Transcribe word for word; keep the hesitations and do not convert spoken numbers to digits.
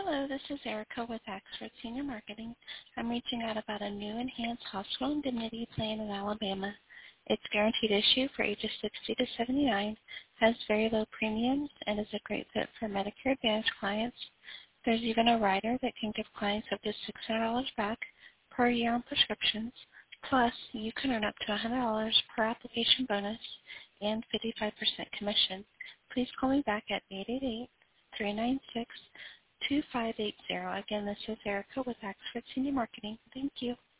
Hello, this is Erica with Axford Senior Marketing. I'm reaching out about a new enhanced hospital indemnity plan in Alabama. It's guaranteed issue for ages sixty to seventy-nine, has very low premiums, and is a great fit for Medicare Advantage clients. There's even a rider that can give clients up to six hundred dollars back per year on prescriptions. Plus, you can earn up to one hundred dollars per application bonus and fifty-five percent commission. Please call me back at eight eight eight, three nine six, two five eight zero. Again, this is Erica with Axford Senior Marketing. Thank you.